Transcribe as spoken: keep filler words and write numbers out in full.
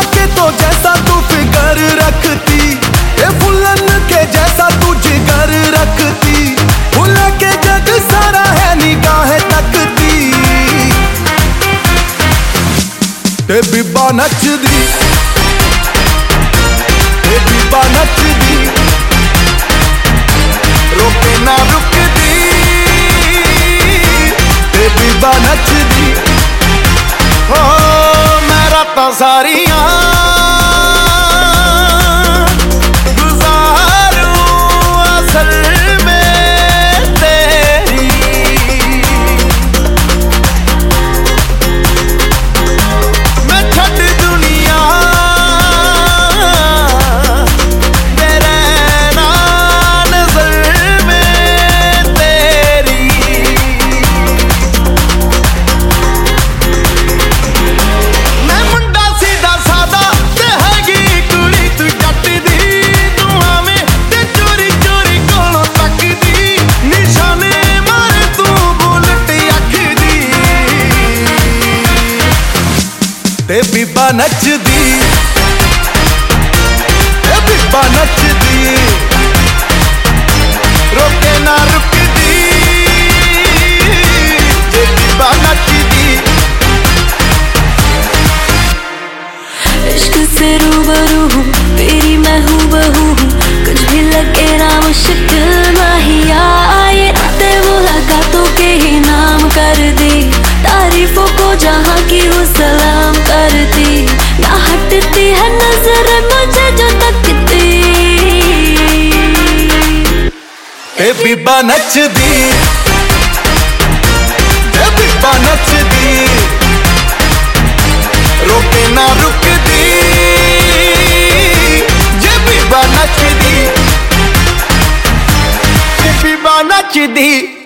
के तो जैसा तू फिकर रखती, ये फुलन के जैसा तू जिगर रखती, फूल के जग सारा है निगाह तकती, ते बीबा नचदी, ते बीबा नचदी, रोके ना रुकदी, ते बीबा नचदी। हो मैं रातां सारियां गुजारूं असल में तेरी, मैं छड्ड दुनिया दे रहना नज़र में तेरी, मैं मुंडा सीधा सादा ते हैगी कुड़ी तू जट दी, तू आवें ते चोरी चोरी कोलों तकदी, निशाने मारे तू बुलट अख दी, ते बीबा नचदी, ते बीबा नचदी, रोके ना रुकदी, ते बीबा नचदी। इश्क से रूबरू हूँ तेरी मैं हूँ बहू हूँ, कुछ भी लगे ना मुश्किल नहीं आए, ते मुलाकातों के ही नाम कर दी, तारीफों को जहाँ की हूँ सलाम करती, ना हटती है नजर मुझे जो तकती, ते बीबा नचदी, ते बीबा नचदी, रोके ना रुकदी, जे बीबा नचदी, जे बीबा नचदी।